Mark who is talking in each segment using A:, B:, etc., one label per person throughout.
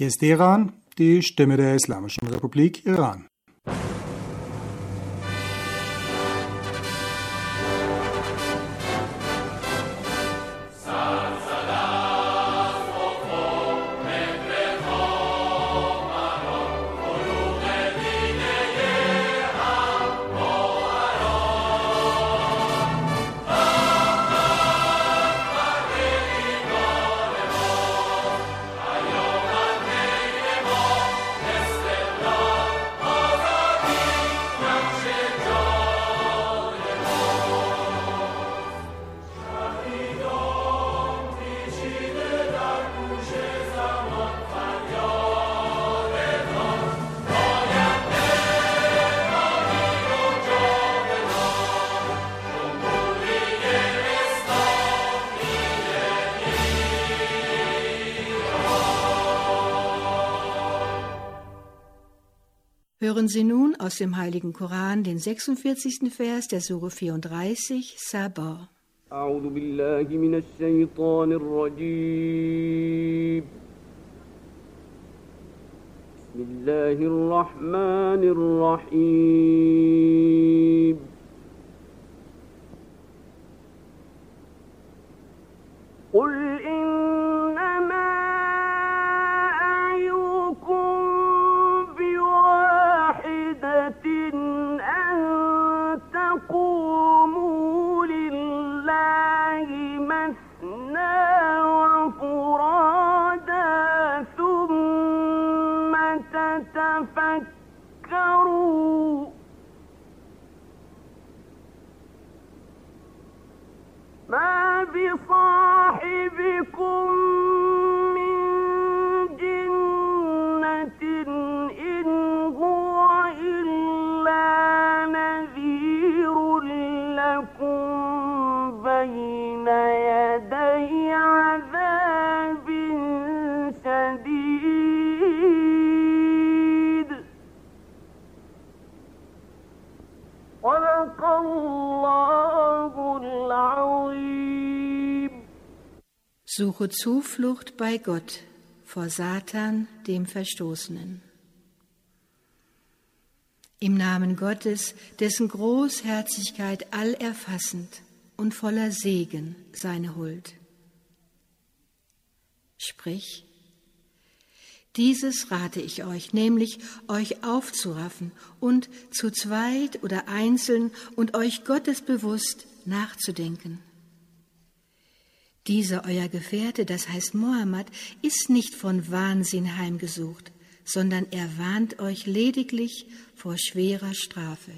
A: Hier ist Iran, die Stimme der Islamischen Republik Iran.
B: Hören Sie nun aus dem Heiligen Koran den 46. Vers der Sure 34, Sabah.
C: أعوذ بالله من الشيطان الرجيم بسم الله الرحمن الرحيم قل إنما أعظكم بواحدة أن تقوموا لله مثنى وفرادا ثم تتفكروا ما بصاحبكم من جنة إن هو إلا نذير لكم بين يدي عذاب شديد صدق الله العظيم.
B: Suche Zuflucht bei Gott vor Satan, dem Verstoßenen. Im Namen Gottes, dessen Großherzigkeit allerfassend und voller Segen seine Huld. Sprich, dieses rate ich euch, nämlich euch aufzuraffen und zu zweit oder einzeln und euch gottesbewusst nachzudenken. Dieser euer Gefährte, das heißt Mohammed, ist nicht von Wahnsinn heimgesucht, sondern er warnt euch lediglich vor schwerer Strafe.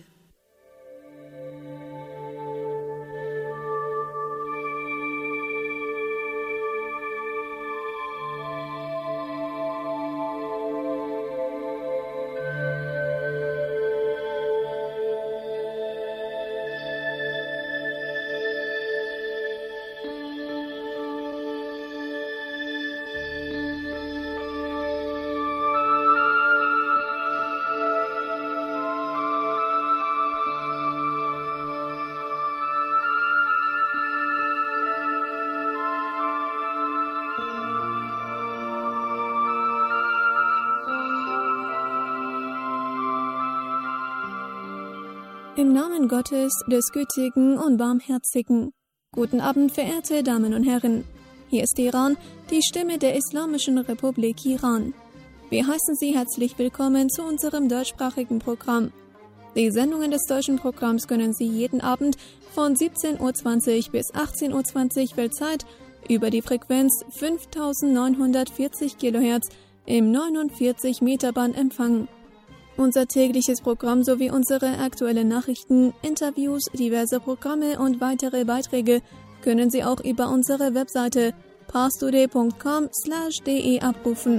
D: Im Namen Gottes, des Gütigen und Barmherzigen. Guten Abend, verehrte Damen und Herren. Hier ist Iran, die Stimme der Islamischen Republik Iran. Wir heißen Sie herzlich willkommen zu unserem deutschsprachigen Programm. Die Sendungen des deutschen Programms können Sie jeden Abend von 17:20 Uhr bis 18:20 Uhr Weltzeit über die Frequenz 5940 kHz im 49 Meter Band empfangen. Unser tägliches Programm sowie unsere aktuellen Nachrichten, Interviews, diverse Programme und weitere Beiträge können Sie auch über unsere Webseite parstoday.com/de abrufen.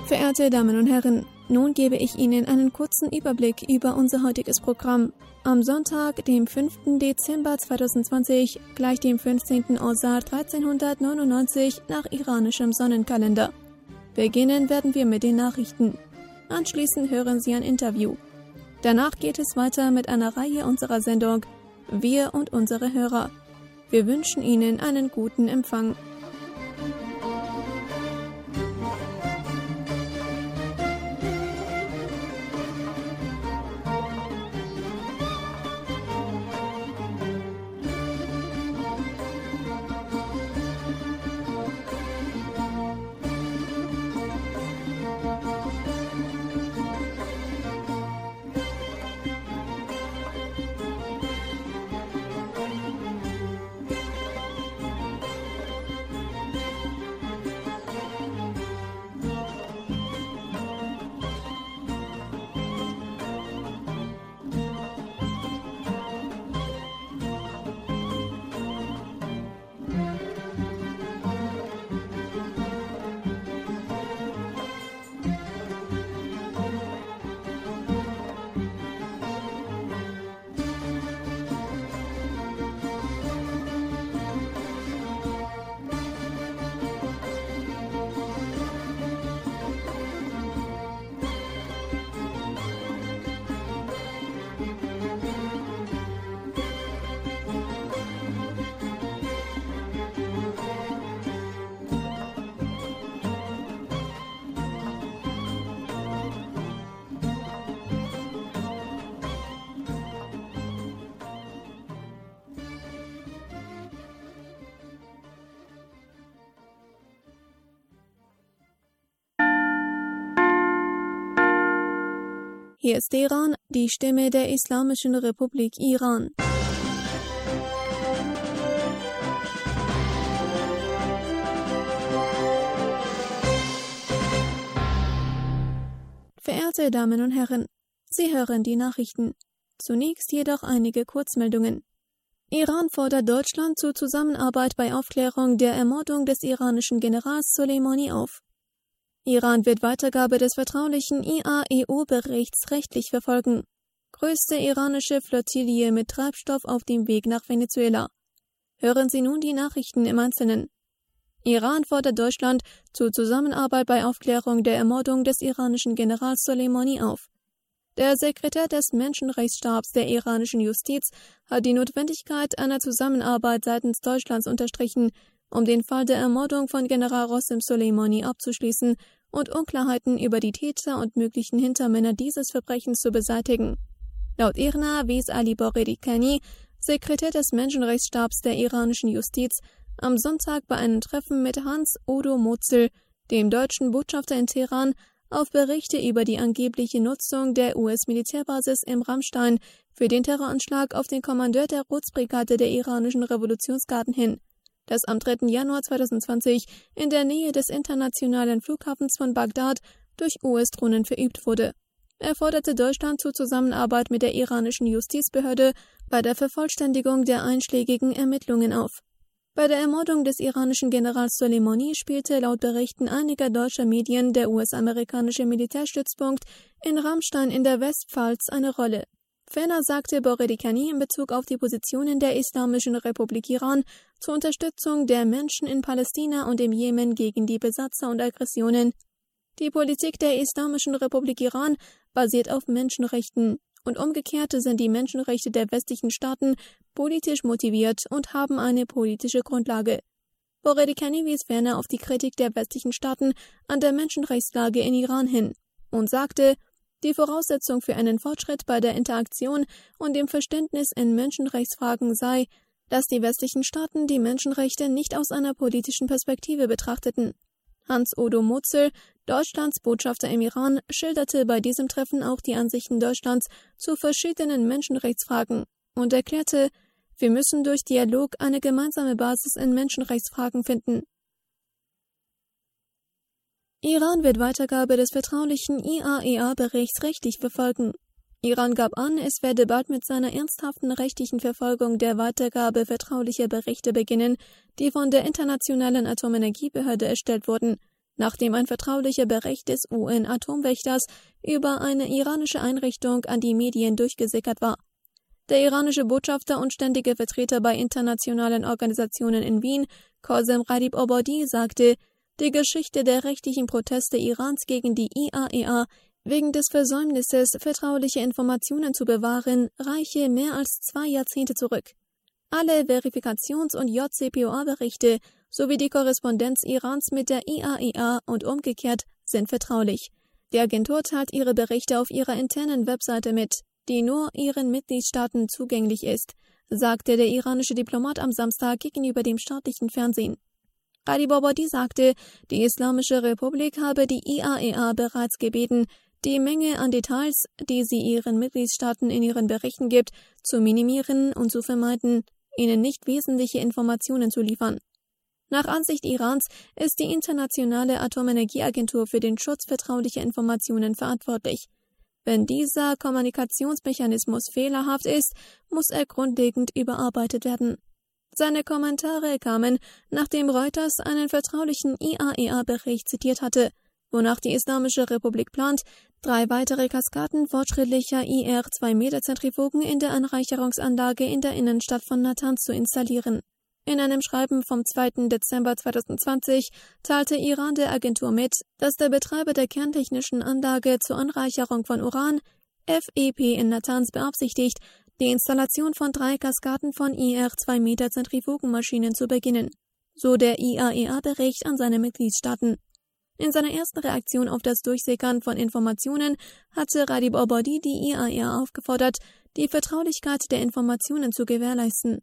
D: Verehrte Damen und Herren, nun gebe ich Ihnen einen kurzen Überblick über unser heutiges Programm. Am Sonntag, dem 5. Dezember 2020, gleich dem 15. Osar 1399 nach iranischem Sonnenkalender. Beginnen werden wir mit den Nachrichten. Anschließend hören Sie ein Interview. Danach geht es weiter mit einer Reihe unserer Sendung Wir und unsere Hörer. Wir wünschen Ihnen einen guten Empfang. Hier ist Teheran, die Stimme der Islamischen Republik Iran. Verehrte Damen und Herren, Sie hören die Nachrichten. Zunächst jedoch einige Kurzmeldungen. Iran fordert Deutschland zur Zusammenarbeit bei Aufklärung der Ermordung des iranischen Generals Soleimani auf. Iran wird Weitergabe des vertraulichen IAEO-Berichts rechtlich verfolgen. Größte iranische Flottille mit Treibstoff auf dem Weg nach Venezuela. Hören Sie nun die Nachrichten im Einzelnen. Iran fordert Deutschland zur Zusammenarbeit bei Aufklärung der Ermordung des iranischen Generals Soleimani auf. Der Sekretär des Menschenrechtsstabs der iranischen Justiz hat die Notwendigkeit einer Zusammenarbeit seitens Deutschlands unterstrichen, um den Fall der Ermordung von General Qasem Soleimani abzuschließen und Unklarheiten über die Täter und möglichen Hintermänner dieses Verbrechens zu beseitigen. Laut IRNA wies Ali Bogheri-Khani, Sekretär des Menschenrechtsstabs der iranischen Justiz, am Sonntag bei einem Treffen mit Hans-Udo Motzel, dem deutschen Botschafter in Teheran, auf Berichte über die angebliche Nutzung der US-Militärbasis im Ramstein für den Terroranschlag auf den Kommandeur der Quds-Brigade der iranischen Revolutionsgarden hin, das am 3. Januar 2020 in der Nähe des internationalen Flughafens von Bagdad durch US-Drohnen verübt wurde. Er forderte Deutschland zur Zusammenarbeit mit der iranischen Justizbehörde bei der Vervollständigung der einschlägigen Ermittlungen auf. Bei der Ermordung des iranischen Generals Soleimani spielte laut Berichten einiger deutscher Medien der US-amerikanische Militärstützpunkt in Ramstein in der Westpfalz eine Rolle. Ferner sagte Bogheri-Khani in Bezug auf die Positionen der Islamischen Republik Iran zur Unterstützung der Menschen in Palästina und im Jemen gegen die Besatzer und Aggressionen: Die Politik der Islamischen Republik Iran basiert auf Menschenrechten und umgekehrt sind die Menschenrechte der westlichen Staaten politisch motiviert und haben eine politische Grundlage. Bogheri-Khani wies ferner auf die Kritik der westlichen Staaten an der Menschenrechtslage in Iran hin und sagte, die Voraussetzung für einen Fortschritt bei der Interaktion und dem Verständnis in Menschenrechtsfragen sei, dass die westlichen Staaten die Menschenrechte nicht aus einer politischen Perspektive betrachteten. Hans-Udo Motzel, Deutschlands Botschafter im Iran, schilderte bei diesem Treffen auch die Ansichten Deutschlands zu verschiedenen Menschenrechtsfragen und erklärte, wir müssen durch Dialog eine gemeinsame Basis in Menschenrechtsfragen finden. Iran wird Weitergabe des vertraulichen IAEA-Berichts rechtlich verfolgen. Iran gab an, es werde bald mit seiner ernsthaften rechtlichen Verfolgung der Weitergabe vertraulicher Berichte beginnen, die von der Internationalen Atomenergiebehörde erstellt wurden, nachdem ein vertraulicher Bericht des UN-Atomwächters über eine iranische Einrichtung an die Medien durchgesickert war. Der iranische Botschafter und ständige Vertreter bei internationalen Organisationen in Wien, Qasem Gharibabadi, sagte, die Geschichte der rechtlichen Proteste Irans gegen die IAEA wegen des Versäumnisses, vertrauliche Informationen zu bewahren, reiche mehr als 2 Jahrzehnte zurück. Alle Verifikations- und JCPOA-Berichte sowie die Korrespondenz Irans mit der IAEA und umgekehrt sind vertraulich. Die Agentur teilt ihre Berichte auf ihrer internen Webseite mit, die nur ihren Mitgliedstaaten zugänglich ist, sagte der iranische Diplomat am Samstag gegenüber dem staatlichen Fernsehen. Gharibabadi sagte, die Islamische Republik habe die IAEA bereits gebeten, die Menge an Details, die sie ihren Mitgliedstaaten in ihren Berichten gibt, zu minimieren und zu vermeiden, ihnen nicht wesentliche Informationen zu liefern. Nach Ansicht Irans ist die Internationale Atomenergieagentur für den Schutz vertraulicher Informationen verantwortlich. Wenn dieser Kommunikationsmechanismus fehlerhaft ist, muss er grundlegend überarbeitet werden. Seine Kommentare kamen, nachdem Reuters einen vertraulichen IAEA-Bericht zitiert hatte, wonach die Islamische Republik plant, 3 weitere Kaskaden fortschrittlicher IR-2-Meter-Zentrifugen in der Anreicherungsanlage in der Innenstadt von Natanz zu installieren. In einem Schreiben vom 2. Dezember 2020 teilte Iran der Agentur mit, dass der Betreiber der kerntechnischen Anlage zur Anreicherung von Uran, FEP in Natanz, beabsichtigt, die Installation von 3 Kaskaden von IR-2-Meter-Zentrifugenmaschinen zu beginnen, so der IAEA-Bericht an seine Mitgliedstaaten. In seiner ersten Reaktion auf das Durchsickern von Informationen hatte Gharibabadi die IAEA aufgefordert, die Vertraulichkeit der Informationen zu gewährleisten.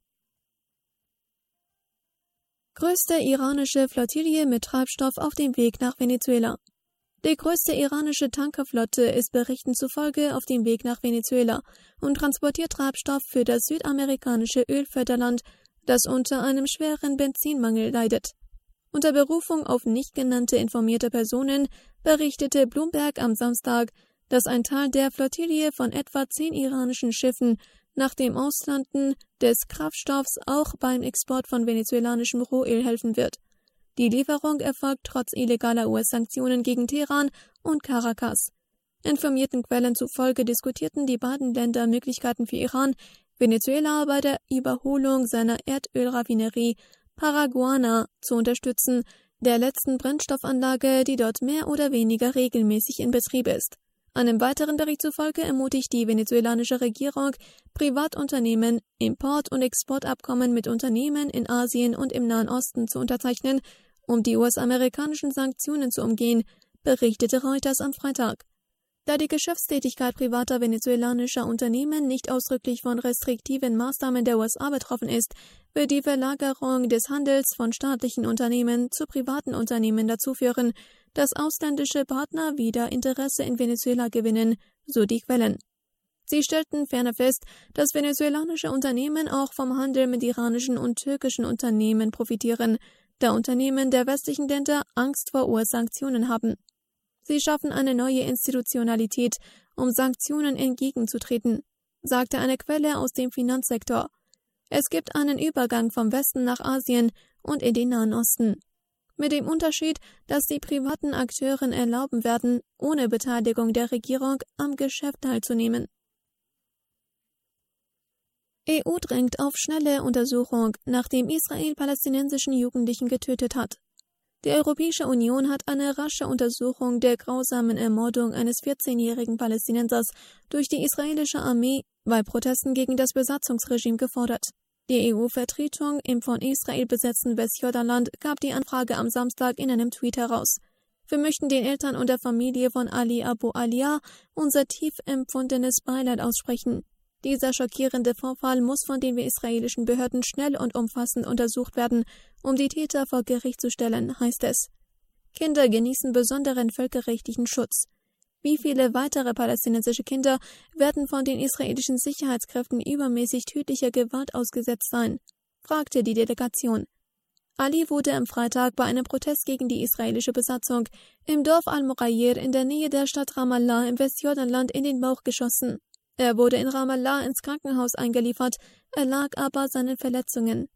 D: Größte iranische Flottille mit Treibstoff auf dem Weg nach Venezuela. Die größte iranische Tankerflotte ist Berichten zufolge auf dem Weg nach Venezuela und transportiert Treibstoff für das südamerikanische Ölförderland, das unter einem schweren Benzinmangel leidet. Unter Berufung auf nicht genannte informierte Personen berichtete Bloomberg am Samstag, dass ein Teil der Flottille von etwa 10 iranischen Schiffen nach dem Auslanden des Kraftstoffs auch beim Export von venezuelanischem Rohöl helfen wird. Die Lieferung erfolgt trotz illegaler US-Sanktionen gegen Teheran und Caracas. Informierten Quellen zufolge diskutierten die beiden Länder Möglichkeiten für Iran, Venezuela bei der Überholung seiner Erdölraffinerie Paraguana zu unterstützen, der letzten Brennstoffanlage, die dort mehr oder weniger regelmäßig in Betrieb ist. Einem weiteren Bericht zufolge ermutigt die venezuelanische Regierung Privatunternehmen, Import- und Exportabkommen mit Unternehmen in Asien und im Nahen Osten zu unterzeichnen, um die US-amerikanischen Sanktionen zu umgehen, berichtete Reuters am Freitag. Da die Geschäftstätigkeit privater venezuelanischer Unternehmen nicht ausdrücklich von restriktiven Maßnahmen der USA betroffen ist, wird die Verlagerung des Handels von staatlichen Unternehmen zu privaten Unternehmen dazu führen, dass ausländische Partner wieder Interesse in Venezuela gewinnen, so die Quellen. Sie stellten ferner fest, dass venezuelanische Unternehmen auch vom Handel mit iranischen und türkischen Unternehmen profitieren, da Unternehmen der westlichen Länder Angst vor US-Sanktionen haben. Sie schaffen eine neue Institutionalität, um Sanktionen entgegenzutreten, sagte eine Quelle aus dem Finanzsektor. Es gibt einen Übergang vom Westen nach Asien und in den Nahen Osten. Mit dem Unterschied, dass die privaten Akteuren erlauben werden, ohne Beteiligung der Regierung am Geschäft teilzunehmen. EU drängt auf schnelle Untersuchung, nachdem Israel palästinensischen Jugendlichen getötet hat. Die Europäische Union hat eine rasche Untersuchung der grausamen Ermordung eines 14-jährigen Palästinensers durch die israelische Armee bei Protesten gegen das Besatzungsregime gefordert. Die EU-Vertretung im von Israel besetzten Westjordanland gab die Anfrage am Samstag in einem Tweet heraus. Wir möchten den Eltern und der Familie von Ali Abu Alia unser tief empfundenes Beileid aussprechen. Dieser schockierende Vorfall muss von den israelischen Behörden schnell und umfassend untersucht werden, um die Täter vor Gericht zu stellen, heißt es. Kinder genießen besonderen völkerrechtlichen Schutz. Wie viele weitere palästinensische Kinder werden von den israelischen Sicherheitskräften übermäßig tödlicher Gewalt ausgesetzt sein? Fragte die Delegation. Ali wurde am Freitag bei einem Protest gegen die israelische Besatzung im Dorf Al-Mughayir in der Nähe der Stadt Ramallah im Westjordanland in den Bauch geschossen. Er wurde in Ramallah ins Krankenhaus eingeliefert, erlag aber seinen Verletzungen.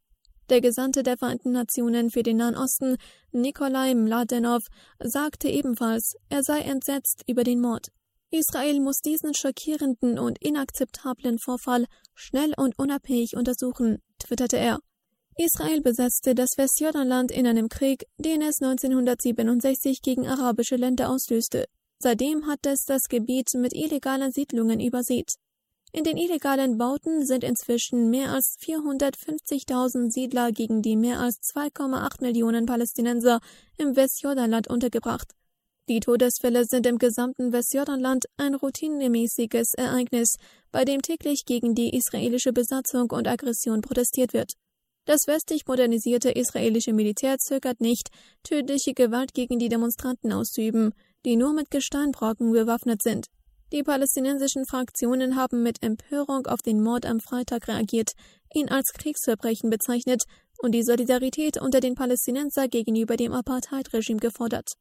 D: Der Gesandte der Vereinten Nationen für den Nahen Osten, Nikolai Mladenov, sagte ebenfalls, er sei entsetzt über den Mord. Israel muss diesen schockierenden und inakzeptablen Vorfall schnell und unabhängig untersuchen, twitterte er. Israel besetzte das Westjordanland in einem Krieg, den es 1967 gegen arabische Länder auslöste. Seitdem hat es das Gebiet mit illegalen Siedlungen übersät. In den illegalen Bauten sind inzwischen mehr als 450.000 Siedler gegen die mehr als 2,8 Millionen Palästinenser im Westjordanland untergebracht. Die Todesfälle sind im gesamten Westjordanland ein routinemäßiges Ereignis, bei dem täglich gegen die israelische Besatzung und Aggression protestiert wird. Das westlich modernisierte israelische Militär zögert nicht, tödliche Gewalt gegen die Demonstranten auszuüben, die nur mit Gesteinbrocken bewaffnet sind. Die palästinensischen Fraktionen haben mit Empörung auf den Mord am Freitag reagiert, ihn als Kriegsverbrechen bezeichnet und die Solidarität unter den Palästinensern gegenüber dem Apartheid-Regime gefordert.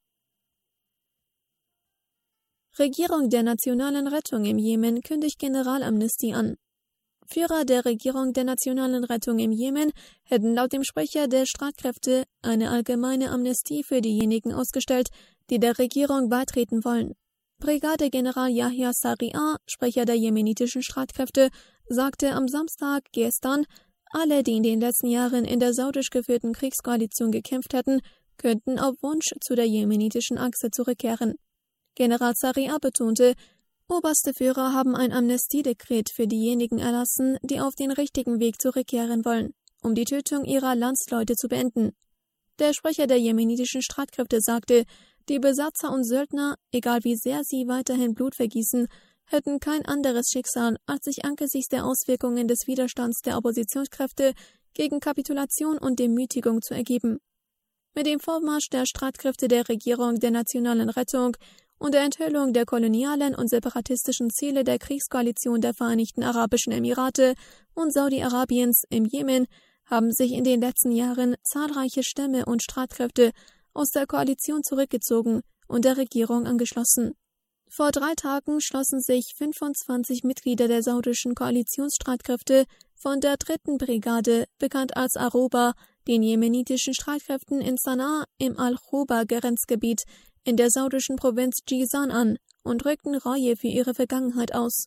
D: Regierung der Nationalen Rettung im Jemen kündigt Generalamnestie an. Führer der Regierung der Nationalen Rettung im Jemen hätten laut dem Sprecher der Streitkräfte eine allgemeine Amnestie für diejenigen ausgestellt, die der Regierung beitreten wollen. Brigadegeneral Yahya Sarri'a, Sprecher der jemenitischen Streitkräfte, sagte am Samstag gestern, alle, die in den letzten Jahren in der saudisch geführten Kriegskoalition gekämpft hätten, könnten auf Wunsch zu der jemenitischen Achse zurückkehren. General Sarri'a betonte, oberste Führer haben ein Amnestiedekret für diejenigen erlassen, die auf den richtigen Weg zurückkehren wollen, um die Tötung ihrer Landsleute zu beenden. Der Sprecher der jemenitischen Streitkräfte sagte, die Besatzer und Söldner, egal wie sehr sie weiterhin Blut vergießen, hätten kein anderes Schicksal, als sich angesichts der Auswirkungen des Widerstands der Oppositionskräfte gegen Kapitulation und Demütigung zu ergeben. Mit dem Vormarsch der Streitkräfte der Regierung der Nationalen Rettung und der Enthüllung der kolonialen und separatistischen Ziele der Kriegskoalition der Vereinigten Arabischen Emirate und Saudi-Arabiens im Jemen haben sich in den letzten Jahren zahlreiche Stämme und Streitkräfte aus der Koalition zurückgezogen und der Regierung angeschlossen. Vor 3 Tagen schlossen sich 25 Mitglieder der saudischen Koalitionsstreitkräfte von der 3. Brigade, bekannt als Aroba, den jemenitischen Streitkräften in Sanaa im Al-Khoba-Grenzgebiet in der saudischen Provinz Jizan an und rückten Reue für ihre Vergangenheit aus.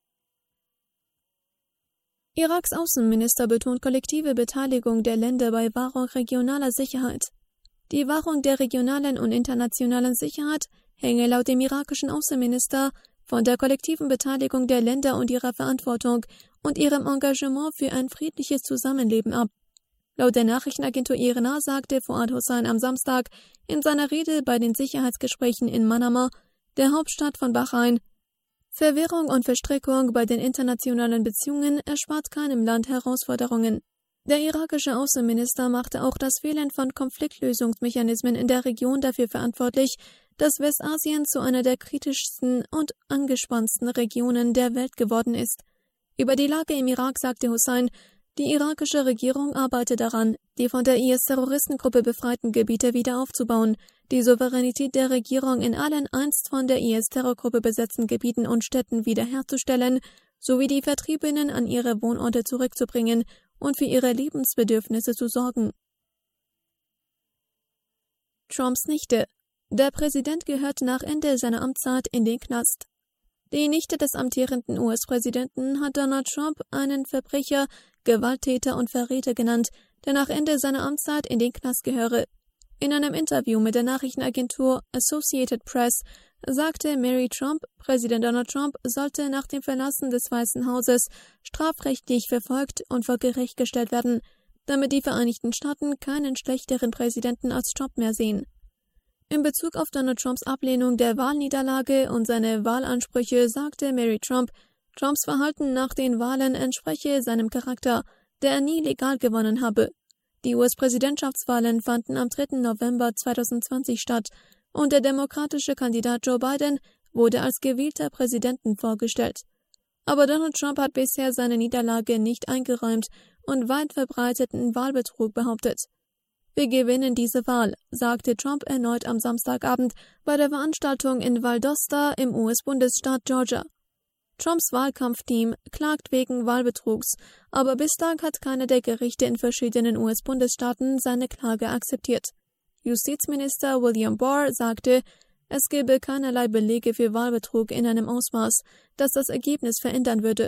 D: Iraks Außenminister betont kollektive Beteiligung der Länder bei Wahrung regionaler Sicherheit. Die Wahrung der regionalen und internationalen Sicherheit hänge laut dem irakischen Außenminister von der kollektiven Beteiligung der Länder und ihrer Verantwortung und ihrem Engagement für ein friedliches Zusammenleben ab. Laut der Nachrichtenagentur IRNA sagte Fuad Hussein am Samstag in seiner Rede bei den Sicherheitsgesprächen in Manama, der Hauptstadt von Bahrain, Verwirrung und Verstrickung bei den internationalen Beziehungen erspart keinem Land Herausforderungen. Der irakische Außenminister machte auch das Fehlen von Konfliktlösungsmechanismen in der Region dafür verantwortlich, dass Westasien zu einer der kritischsten und angespanntesten Regionen der Welt geworden ist. Über die Lage im Irak sagte Hussein, die irakische Regierung arbeite daran, die von der IS-Terroristengruppe befreiten Gebiete wieder aufzubauen, die Souveränität der Regierung in allen einst von der IS-Terrorgruppe besetzten Gebieten und Städten wiederherzustellen, sowie die Vertriebenen an ihre Wohnorte zurückzubringen und für ihre Lebensbedürfnisse zu sorgen. Trumps Nichte. Der Präsident gehört nach Ende seiner Amtszeit in den Knast. Die Nichte des amtierenden US-Präsidenten hat Donald Trump einen Verbrecher, Gewalttäter und Verräter genannt, der nach Ende seiner Amtszeit in den Knast gehöre. In einem Interview mit der Nachrichtenagentur Associated Press sagte Mary Trump, Präsident Donald Trump sollte nach dem Verlassen des Weißen Hauses strafrechtlich verfolgt und vor Gericht gestellt werden, damit die Vereinigten Staaten keinen schlechteren Präsidenten als Trump mehr sehen. In Bezug auf Donald Trumps Ablehnung der Wahlniederlage und seine Wahlansprüche sagte Mary Trump, Trumps Verhalten nach den Wahlen entspreche seinem Charakter, der er nie legal gewonnen habe. Die US-Präsidentschaftswahlen fanden am 3. November 2020 statt und der demokratische Kandidat Joe Biden wurde als gewählter Präsidenten vorgestellt. Aber Donald Trump hat bisher seine Niederlage nicht eingeräumt und weit verbreiteten Wahlbetrug behauptet. Wir gewinnen diese Wahl, sagte Trump erneut am Samstagabend bei der Veranstaltung in Valdosta im US-Bundesstaat Georgia. Trumps Wahlkampfteam klagt wegen Wahlbetrugs, aber bislang hat keiner der Gerichte in verschiedenen US-Bundesstaaten seine Klage akzeptiert. Justizminister William Barr sagte, es gebe keinerlei Belege für Wahlbetrug in einem Ausmaß, das das Ergebnis verändern würde.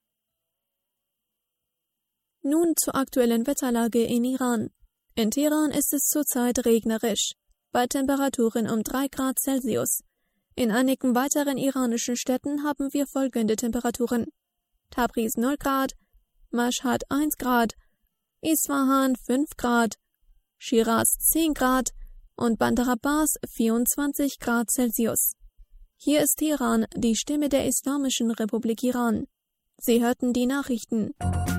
D: Nun zur aktuellen Wetterlage in Iran. In Teheran ist es zurzeit regnerisch, bei Temperaturen um 3 Grad Celsius. In einigen weiteren iranischen Städten haben wir folgende Temperaturen: Tabriz 0 Grad, Mashhad 1 Grad, Isfahan 5 Grad, Shiraz 10 Grad und Bandar Abbas 24 Grad Celsius. Hier ist Teheran, die Stimme der Islamischen Republik Iran. Sie hörten die Nachrichten.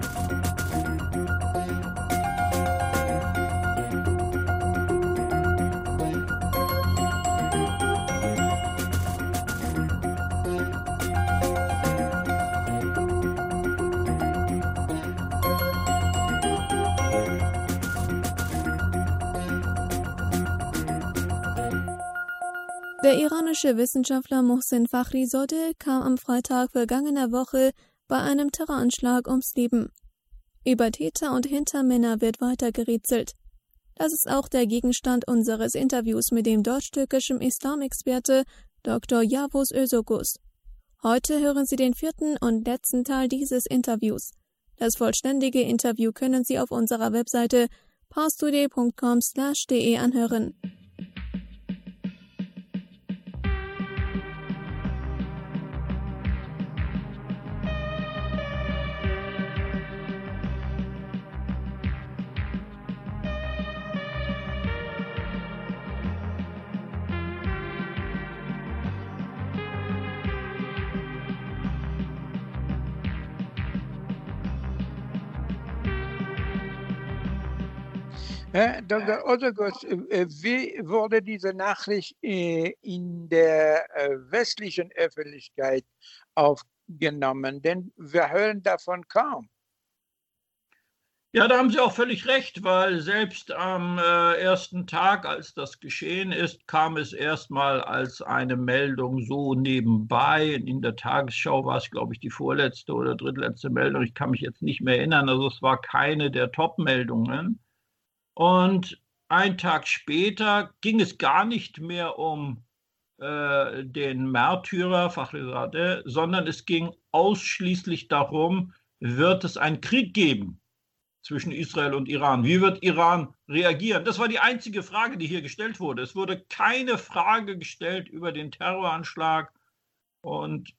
D: Der iranische Wissenschaftler Mohsen Fakhrizadeh kam am Freitag vergangener Woche bei einem Terroranschlag ums Leben. Über Täter und Hintermänner wird weiter gerätselt. Das ist auch der Gegenstand unseres Interviews mit dem deutsch-türkischen Islamexperte Dr. Yavuz Özokuz. Heute hören Sie den 4. und letzten Teil dieses Interviews. Das vollständige Interview können Sie auf unserer Webseite parstoday.com/de anhören.
E: Dr. Özokuz, wie wurde diese Nachricht in der westlichen Öffentlichkeit aufgenommen? Denn wir hören davon kaum.
F: Ja, da haben Sie auch völlig recht, weil selbst am ersten Tag, als das geschehen ist, kam es erstmal als eine Meldung so nebenbei. In der Tagesschau war es, glaube ich, die vorletzte oder drittletzte Meldung. Ich kann mich jetzt nicht mehr erinnern. Also es war keine der Top-Meldungen. Und einen Tag später ging es gar nicht mehr um den Märtyrer Fakhrizadeh, sondern es ging ausschließlich darum, wird es einen Krieg geben zwischen Israel und Iran? Wie wird Iran reagieren? Das war die einzige Frage, die hier gestellt wurde. Es wurde keine Frage gestellt über den Terroranschlag und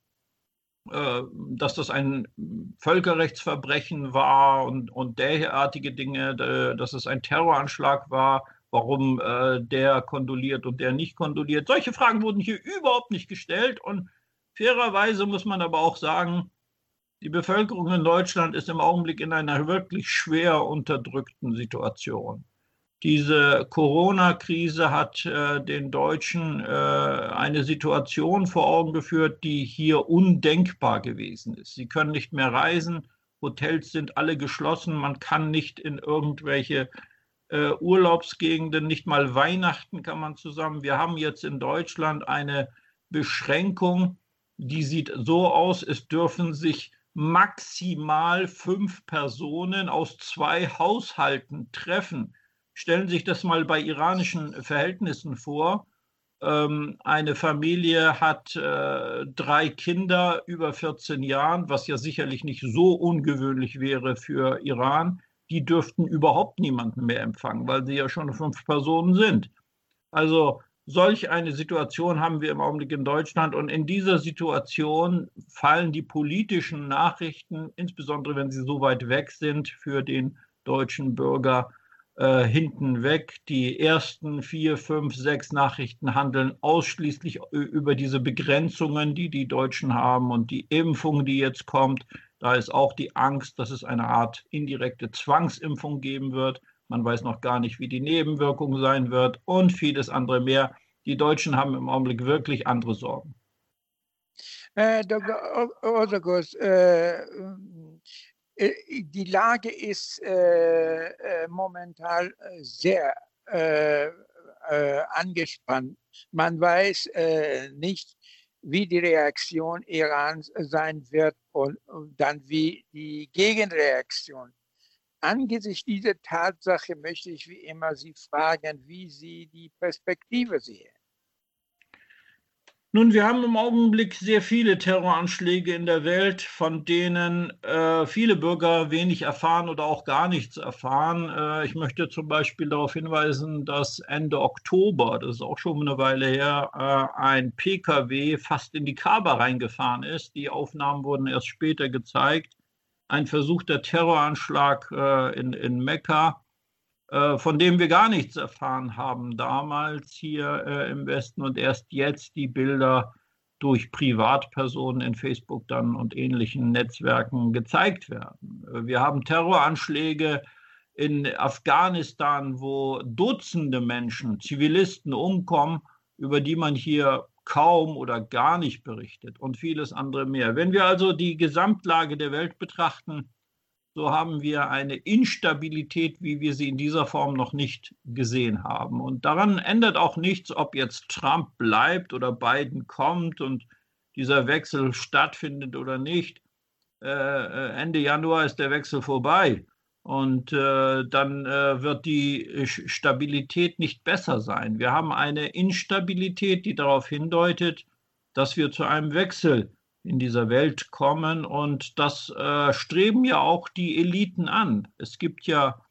F: dass das ein Völkerrechtsverbrechen war und derartige Dinge, dass es ein Terroranschlag war, warum der kondoliert und der nicht kondoliert. Solche Fragen wurden hier überhaupt nicht gestellt und fairerweise muss man aber auch sagen, die Bevölkerung in Deutschland ist im Augenblick in einer wirklich schwer unterdrückten Situation. Diese Corona-Krise hat den Deutschen eine Situation vor Augen geführt, die hier undenkbar gewesen ist. Sie können nicht mehr reisen, Hotels sind alle geschlossen, man kann nicht in irgendwelche Urlaubsgegenden, nicht mal Weihnachten kann man zusammen. Wir haben jetzt in Deutschland eine Beschränkung, die sieht so aus, es dürfen sich maximal 5 Personen aus 2 Haushalten treffen. Stellen Sie sich das mal bei iranischen Verhältnissen vor. Eine Familie hat 3 Kinder über 14 Jahren, was ja sicherlich nicht so ungewöhnlich wäre für Iran. Die dürften überhaupt niemanden mehr empfangen, weil sie ja schon 5 Personen sind. Also solch eine Situation haben wir im Augenblick in Deutschland. Und in dieser Situation fallen die politischen Nachrichten, insbesondere wenn sie so weit weg sind, für den deutschen Bürger hinten weg. Die ersten 4, 5, 6 Nachrichten handeln ausschließlich über diese Begrenzungen, die die Deutschen haben und die Impfung, die jetzt kommt. Da ist auch die Angst, dass es eine Art indirekte Zwangsimpfung geben wird. Man weiß noch gar nicht, wie die Nebenwirkung sein wird und vieles andere mehr. Die Deutschen haben im Augenblick wirklich andere Sorgen.
E: Dr. Özokuz, die Lage ist momentan sehr angespannt. Man weiß nicht, wie die Reaktion Irans sein wird und dann wie die Gegenreaktion. Angesichts dieser Tatsache möchte ich wie immer Sie fragen, wie Sie die Perspektive sehen.
F: Nun, wir haben im Augenblick sehr viele Terroranschläge in der Welt, von denen viele Bürger wenig erfahren oder auch gar nichts erfahren. Ich möchte zum Beispiel darauf hinweisen, dass Ende Oktober, das ist auch schon eine Weile her, ein PKW fast in die Kaaba reingefahren ist. Die Aufnahmen wurden erst später gezeigt. Ein versuchter Terroranschlag in Mekka, von dem wir gar nichts erfahren haben damals hier im Westen und erst jetzt die Bilder durch Privatpersonen in Facebook dann und ähnlichen Netzwerken gezeigt werden. Wir haben Terroranschläge in Afghanistan, wo Dutzende Menschen, Zivilisten umkommen, über die man hier kaum oder gar nicht berichtet und vieles andere mehr. Wenn wir also die Gesamtlage der Welt betrachten, so haben wir eine Instabilität, wie wir sie in dieser Form noch nicht gesehen haben. Und daran ändert auch nichts, ob jetzt Trump bleibt oder Biden kommt und dieser Wechsel stattfindet oder nicht. Ende Januar ist der Wechsel vorbei. Und dann wird die Stabilität nicht besser sein. Wir haben eine Instabilität, die darauf hindeutet, dass wir zu einem Wechsel in dieser Welt kommen. Und das streben ja auch die Eliten an. Es gibt ja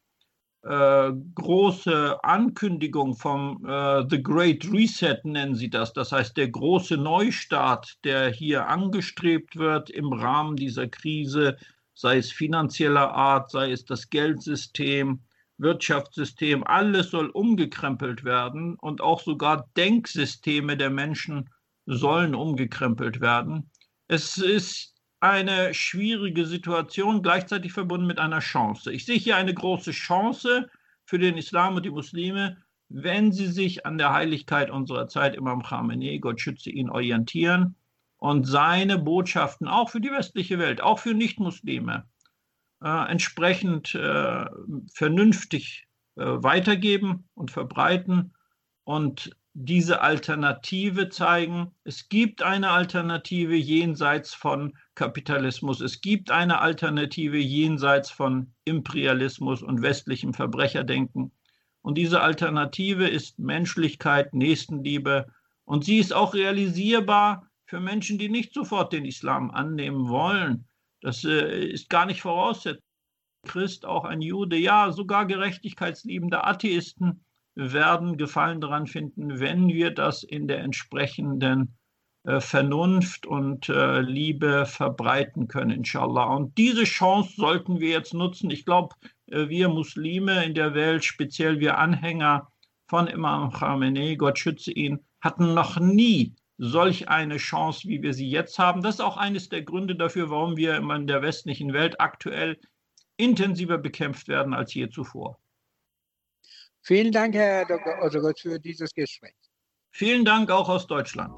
F: große Ankündigungen vom The Great Reset, nennen sie das. Das heißt, der große Neustart, der hier angestrebt wird im Rahmen dieser Krise, sei es finanzieller Art, sei es das Geldsystem, Wirtschaftssystem, alles soll umgekrempelt werden und auch sogar Denksysteme der Menschen sollen umgekrempelt werden. Es ist eine schwierige Situation, gleichzeitig verbunden mit einer Chance. Ich sehe hier eine große Chance für den Islam und die Muslime, wenn sie sich an der Heiligkeit unserer Zeit, Imam Khamenei, Gott schütze ihn, orientieren und seine Botschaften auch für die westliche Welt, auch für Nichtmuslime, entsprechend vernünftig weitergeben und verbreiten und diese Alternative zeigen. Es gibt eine Alternative jenseits von Kapitalismus. Es gibt eine Alternative jenseits von Imperialismus und westlichem Verbrecherdenken. Und diese Alternative ist Menschlichkeit, Nächstenliebe. Und sie ist auch realisierbar für Menschen, die nicht sofort den Islam annehmen wollen. Das ist gar nicht Voraussetzung. Christ, auch ein Jude, ja, sogar gerechtigkeitsliebende Atheisten werden Gefallen daran finden, wenn wir das in der entsprechenden Vernunft und Liebe verbreiten können, inshallah. Und diese Chance sollten wir jetzt nutzen. Ich glaube, wir Muslime in der Welt, speziell wir Anhänger von Imam Khamenei, Gott schütze ihn, hatten noch nie solch eine Chance, wie wir sie jetzt haben. Das ist auch eines der Gründe dafür, warum wir in der westlichen Welt aktuell intensiver bekämpft werden als je zuvor.
E: Vielen Dank, Herr Dr. Özergöz, für dieses Gespräch.
F: Vielen Dank auch aus Deutschland.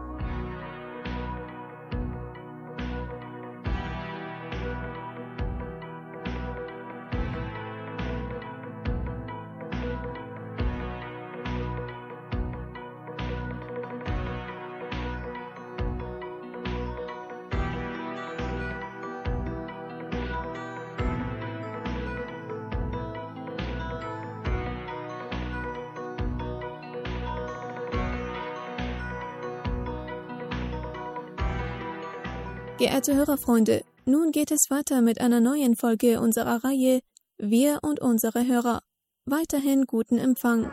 D: Geehrte Hörerfreunde, nun geht es weiter mit einer neuen Folge unserer Reihe Wir und unsere Hörer. Weiterhin guten Empfang.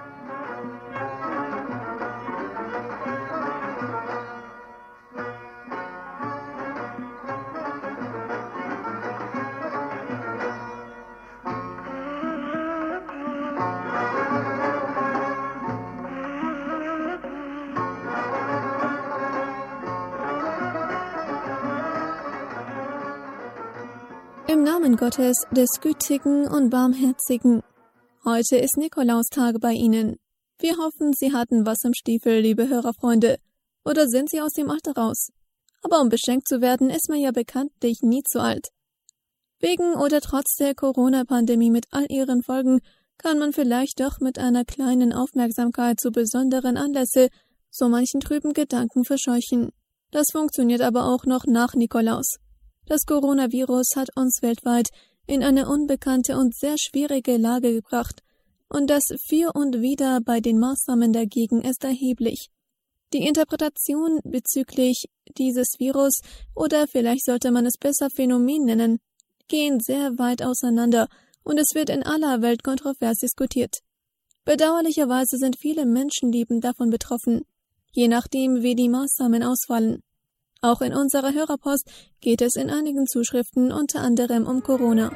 D: Im Namen Gottes, des Gütigen und Barmherzigen. Heute ist Nikolaustag bei Ihnen. Wir hoffen, Sie hatten was im Stiefel, liebe Hörerfreunde. Oder sind Sie aus dem Alter raus? Aber um beschenkt zu werden, ist man ja bekanntlich nie zu alt. Wegen oder trotz der Corona-Pandemie mit all ihren Folgen kann man vielleicht doch mit einer kleinen Aufmerksamkeit zu besonderen Anlässe so manchen trüben Gedanken verscheuchen. Das funktioniert aber auch noch nach Nikolaus. Das Coronavirus hat uns weltweit in eine unbekannte und sehr schwierige Lage gebracht, und das Für und Wider bei den Maßnahmen dagegen ist erheblich. Die Interpretation bezüglich dieses Virus, oder vielleicht sollte man es besser Phänomen nennen, gehen sehr weit auseinander, und es wird in aller Welt kontrovers diskutiert. Bedauerlicherweise sind viele Menschenleben davon betroffen, je nachdem, wie die Maßnahmen ausfallen. Auch in unserer Hörerpost geht es in einigen Zuschriften unter anderem um Corona.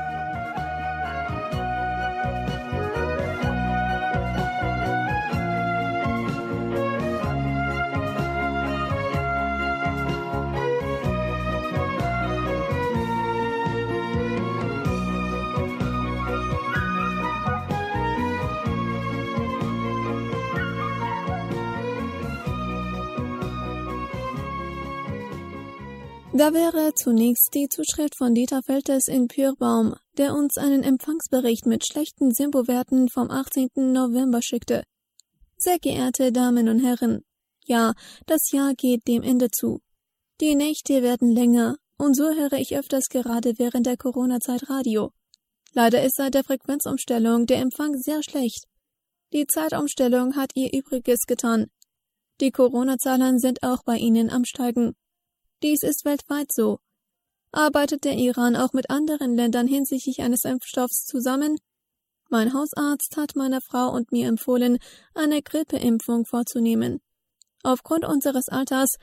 D: Da wäre zunächst die Zuschrift von Dieter Feltes in Pürbaum, der uns einen Empfangsbericht mit schlechten Simbo-Werten vom 18. November schickte. Sehr geehrte Damen und Herren, ja, das Jahr geht dem Ende zu. Die Nächte werden länger, und so höre ich öfters gerade während der Corona-Zeit Radio. Leider ist seit der Frequenzumstellung der Empfang sehr schlecht. Die Zeitumstellung hat ihr Übriges getan. Die Corona-Zahlen sind auch bei Ihnen am Steigen. Dies ist weltweit so. Arbeitet der Iran auch mit anderen Ländern hinsichtlich eines Impfstoffs zusammen? Mein Hausarzt hat meiner Frau und mir empfohlen, eine Grippeimpfung vorzunehmen. Aufgrund unseres Alters,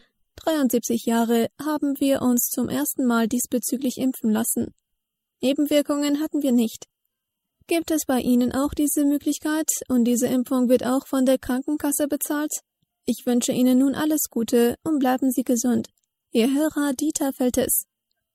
D: 73 Jahre, haben wir uns zum ersten Mal diesbezüglich impfen lassen. Nebenwirkungen hatten wir nicht. Gibt es bei Ihnen auch diese Möglichkeit und diese Impfung wird auch von der Krankenkasse bezahlt? Ich wünsche Ihnen nun alles Gute und bleiben Sie gesund. Ihr Hörer Dieter Feltes.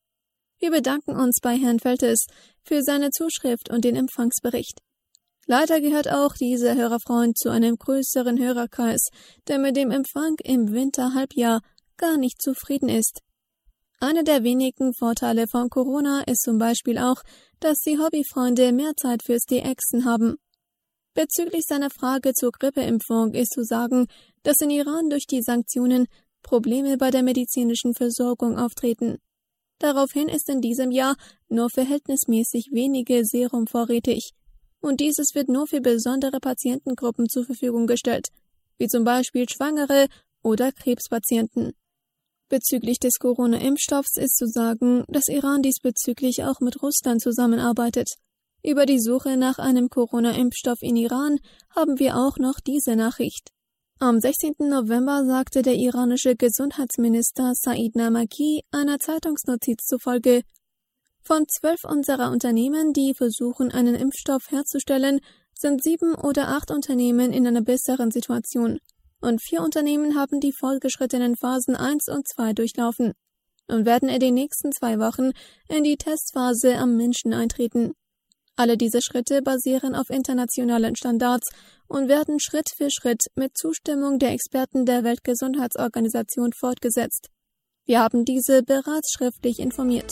D: Wir bedanken uns bei Herrn Feltes für seine Zuschrift und den Empfangsbericht. Leider gehört auch dieser Hörerfreund zu einem größeren Hörerkreis, der mit dem Empfang im Winterhalbjahr gar nicht zufrieden ist. Einer der wenigen Vorteile von Corona ist zum Beispiel auch, dass die Hobbyfreunde mehr Zeit fürs DXen haben. Bezüglich seiner Frage zur Grippeimpfung ist zu sagen, dass in Iran durch die Sanktionen Probleme bei der medizinischen Versorgung auftreten. Daraufhin ist in diesem Jahr nur verhältnismäßig wenige Serum vorrätig, und dieses wird nur für besondere Patientengruppen zur Verfügung gestellt, wie zum Beispiel Schwangere oder Krebspatienten. Bezüglich des Corona-Impfstoffs ist zu sagen, dass Iran diesbezüglich auch mit Russland zusammenarbeitet. Über die Suche nach einem Corona-Impfstoff in Iran haben wir auch noch diese Nachricht. Am 16. November sagte der iranische Gesundheitsminister Said Namaki einer Zeitungsnotiz zufolge: Von 12 unserer Unternehmen, die versuchen, einen Impfstoff herzustellen, sind 7 oder 8 Unternehmen in einer besseren Situation. Und 4 Unternehmen haben die fortgeschrittenen Phasen 1 und 2 durchlaufen und werden in den nächsten 2 Wochen in die Testphase am Menschen eintreten. Alle diese Schritte basieren auf internationalen Standards und werden Schritt für Schritt mit Zustimmung der Experten der Weltgesundheitsorganisation fortgesetzt. Wir haben diese bereits schriftlich informiert.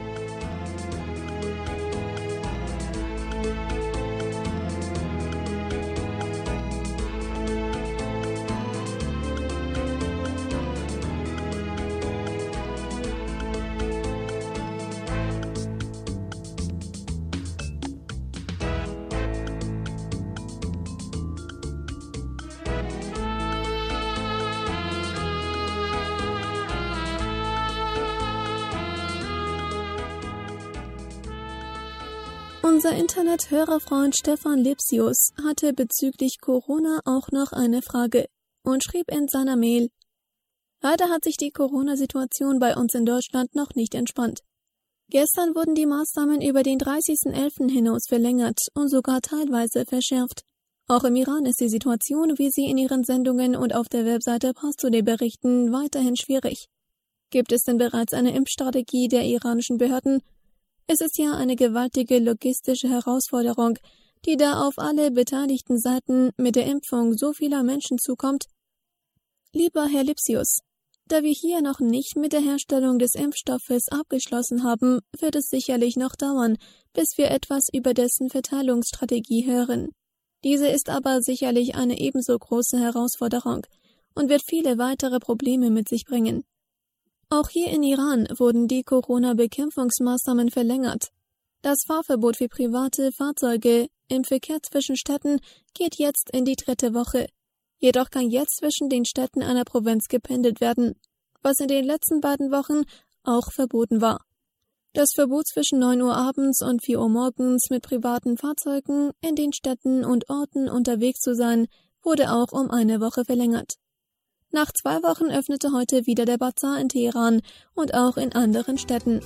D: Unser Internet-Hörerfreund Stefan Lipsius hatte bezüglich Corona auch noch eine Frage und schrieb in seiner Mail: Leider hat sich die Corona-Situation bei uns in Deutschland noch nicht entspannt. Gestern wurden die Maßnahmen über den 30.11. hinaus verlängert und sogar teilweise verschärft. Auch im Iran ist die Situation, wie Sie in Ihren Sendungen und auf der Webseite Pastoré berichten, weiterhin schwierig. Gibt es denn bereits eine Impfstrategie der iranischen Behörden? Es ist ja eine gewaltige logistische Herausforderung, die da auf alle beteiligten Seiten mit der Impfung so vieler Menschen zukommt. Lieber Herr Lipsius, da wir hier noch nicht mit der Herstellung des Impfstoffes abgeschlossen haben, wird es sicherlich noch dauern, bis wir etwas über dessen Verteilungsstrategie hören. Diese ist aber sicherlich eine ebenso große Herausforderung, und wird viele weitere Probleme mit sich bringen. Auch hier in Iran wurden die Corona-Bekämpfungsmaßnahmen verlängert. Das Fahrverbot für private Fahrzeuge im Verkehr zwischen Städten geht jetzt in die 3. Woche. Jedoch kann jetzt zwischen den Städten einer Provinz gependelt werden, was in den letzten beiden Wochen auch verboten war. Das Verbot zwischen 9 Uhr abends und 4 Uhr morgens mit privaten Fahrzeugen in den Städten und Orten unterwegs zu sein, wurde auch um eine Woche verlängert. Nach 2 Wochen öffnete heute wieder der Bazar in Teheran und auch in anderen Städten.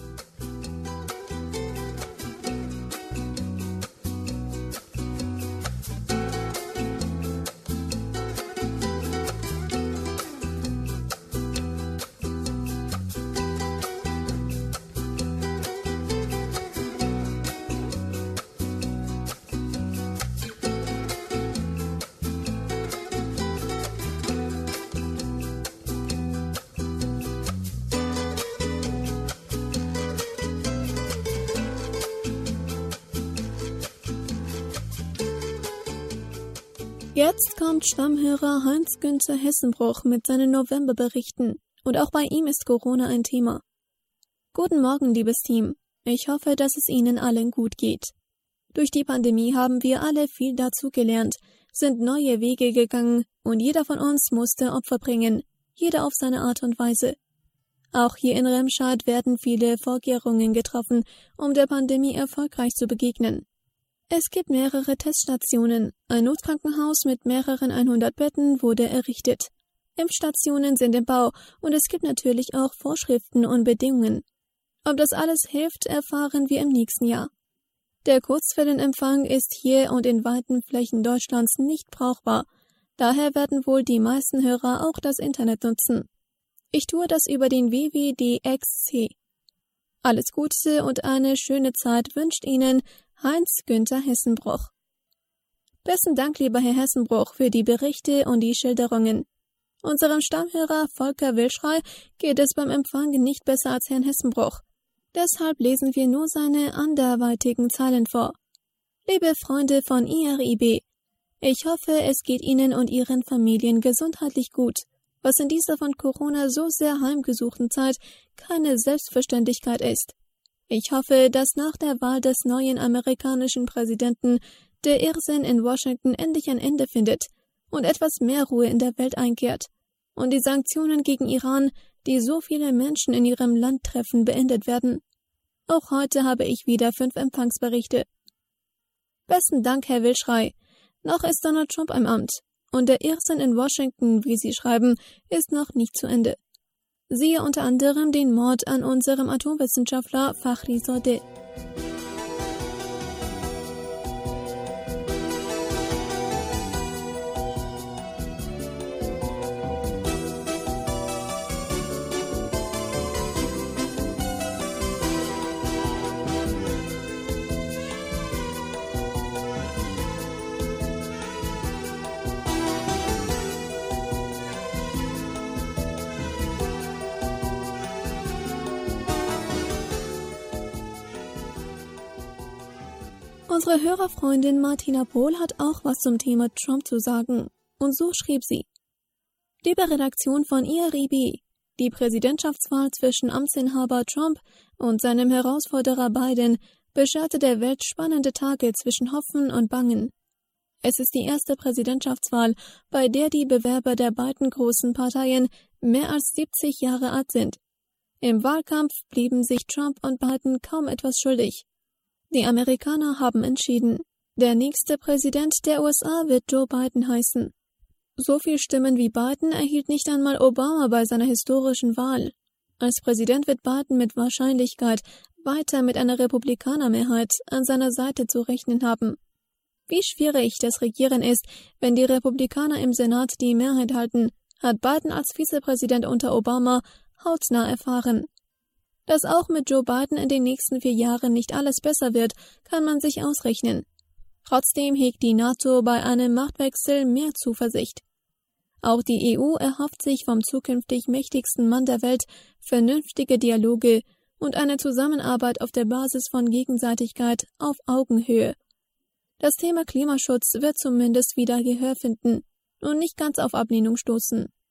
D: Jetzt kommt Stammhörer Heinz-Günther Hessenbruch mit seinen Novemberberichten und auch bei ihm ist Corona ein Thema. Guten Morgen, liebes Team. Ich hoffe, dass es Ihnen allen gut geht. Durch die Pandemie haben wir alle viel dazugelernt, sind neue Wege gegangen und jeder von uns musste Opfer bringen, jeder auf seine Art und Weise. Auch hier in Remscheid werden viele Vorkehrungen getroffen, um der Pandemie erfolgreich zu begegnen. Es gibt mehrere Teststationen, ein Notkrankenhaus mit mehreren 100 Betten wurde errichtet. Impfstationen sind im Bau und es gibt natürlich auch Vorschriften und Bedingungen. Ob das alles hilft, erfahren wir im nächsten Jahr. Der Kurzwellenempfang ist hier und in weiten Flächen Deutschlands nicht brauchbar. Daher werden wohl die meisten Hörer auch das Internet nutzen. Ich tue das über den WWDXC. Alles Gute und eine schöne Zeit wünscht Ihnen Heinz-Günther Hessenbruch. Besten Dank, lieber Herr Hessenbruch, für die Berichte und die Schilderungen. Unserem Stammhörer Volker Wilschrei geht es beim Empfang nicht besser als Herrn Hessenbruch. Deshalb lesen wir nur seine anderweitigen Zeilen vor. Liebe Freunde von IRIB, ich hoffe, es geht Ihnen und Ihren Familien gesundheitlich gut, was in dieser von Corona so sehr heimgesuchten Zeit keine Selbstverständlichkeit ist. Ich hoffe, dass nach der Wahl des neuen amerikanischen Präsidenten der Irrsinn in Washington endlich ein Ende findet und etwas mehr Ruhe in der Welt einkehrt und die Sanktionen gegen Iran, die so viele Menschen in ihrem Land treffen, beendet werden. Auch heute habe ich wieder 5 Empfangsberichte. Besten Dank, Herr Wilschrei. Noch ist Donald Trump im Amt und der Irrsinn in Washington, wie Sie schreiben, ist noch nicht zu Ende. Siehe unter anderem den Mord an unserem Atomwissenschaftler Fakhri Zodeh. Unsere Hörerfreundin Martina Pohl hat auch was zum Thema Trump zu sagen. Und so schrieb sie: Liebe Redaktion von IRIB, die Präsidentschaftswahl zwischen Amtsinhaber Trump und seinem Herausforderer Biden bescherte der Welt spannende Tage zwischen Hoffen und Bangen. Es ist die erste Präsidentschaftswahl, bei der die Bewerber der beiden großen Parteien mehr als 70 Jahre alt sind. Im Wahlkampf blieben sich Trump und Biden kaum etwas schuldig. Die Amerikaner haben entschieden, der nächste Präsident der USA wird Joe Biden heißen. So viel Stimmen wie Biden erhielt nicht einmal Obama bei seiner historischen Wahl. Als Präsident wird Biden mit Wahrscheinlichkeit weiter mit einer Republikanermehrheit an seiner Seite zu rechnen haben. Wie schwierig das Regieren ist, wenn die Republikaner im Senat die Mehrheit halten, hat Biden als Vizepräsident unter Obama hautnah erfahren. Dass auch mit Joe Biden in den nächsten 4 Jahren nicht alles besser wird, kann man sich ausrechnen. Trotzdem hegt die NATO bei einem Machtwechsel mehr Zuversicht. Auch die EU erhofft sich vom zukünftig mächtigsten Mann der Welt vernünftige Dialoge und eine Zusammenarbeit auf der Basis von Gegenseitigkeit auf Augenhöhe. Das Thema Klimaschutz wird zumindest wieder Gehör finden und nicht ganz auf Ablehnung stoßen.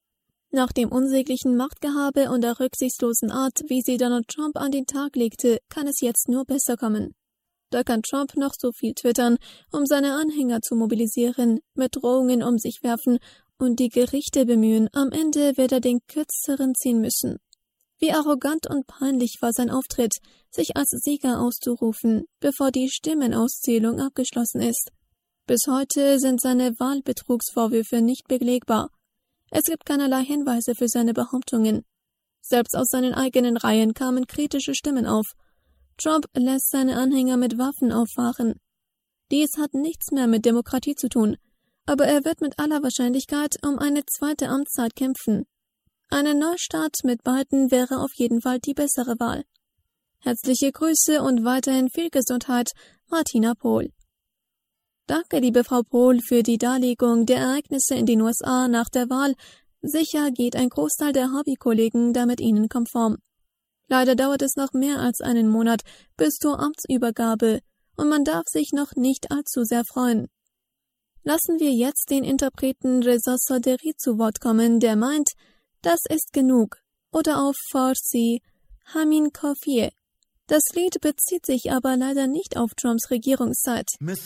D: Nach dem unsäglichen Machtgehabe und der rücksichtslosen Art, wie sie Donald Trump an den Tag legte, kann es jetzt nur besser kommen. Da kann Trump noch so viel twittern, um seine Anhänger zu mobilisieren, mit Drohungen um sich werfen und die Gerichte bemühen, am Ende wird er den Kürzeren ziehen müssen. Wie arrogant und peinlich war sein Auftritt, sich als Sieger auszurufen, bevor die Stimmenauszählung abgeschlossen ist. Bis heute sind seine Wahlbetrugsvorwürfe nicht belegbar. Es gibt keinerlei Hinweise für seine Behauptungen. Selbst aus seinen eigenen Reihen kamen kritische Stimmen auf. Trump lässt seine Anhänger mit Waffen auffahren. Dies hat nichts mehr mit Demokratie zu tun, aber er wird mit aller Wahrscheinlichkeit um eine zweite Amtszeit kämpfen. Eine Neustart mit Biden wäre auf jeden Fall die bessere Wahl. Herzliche Grüße und weiterhin viel Gesundheit, Martina Pohl. Danke, liebe Frau Pohl, für die Darlegung der Ereignisse in den USA nach der Wahl. Sicher geht ein Großteil der Hobbykollegen damit Ihnen konform. Leider dauert es noch mehr als einen Monat bis zur Amtsübergabe und man darf sich noch nicht allzu sehr freuen. Lassen wir jetzt den Interpreten Reza Saderi zu Wort kommen, der meint, das ist genug, oder auf Farsi, Hamin Kafiye. Das Lied bezieht sich aber leider nicht auf Trumps Regierungszeit.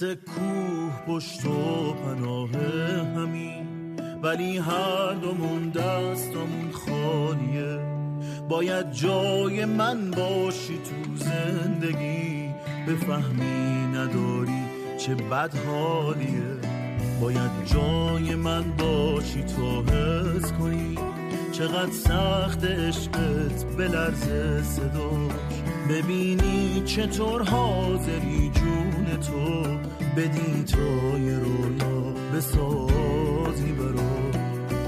G: باید جای من باشی تو زندگی بفهمی نداری چه بد حالیه باید جای من باشی تو حس کنی چقدر سخت عشقت بلرزه صداش ببینی چطور حاضری جون تو بدی تا یه رویا بسازی براش